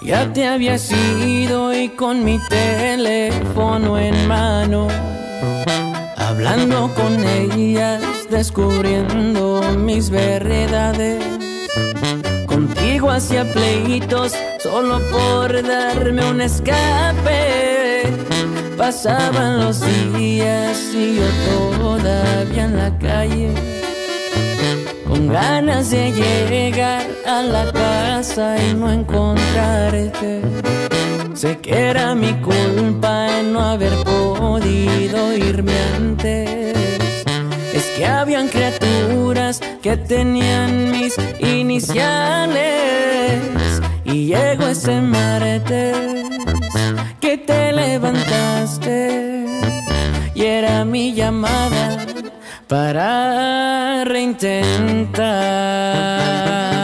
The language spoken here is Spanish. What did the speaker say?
Ya te habías ido y con mi teléfono en mano, hablando con ellas, descubriendo mis verdades. Contigo hacía pleitos solo por darme un escape. Pasaban los días y yo todavía en la calle, con ganas de llegar a la casa y no encontrarte. Sé que era mi culpa en no haber podido irme antes. Es que habían criaturas que tenían mis iniciales. Y llegó ese martes que te levantaste y era mi llamada para reintentar.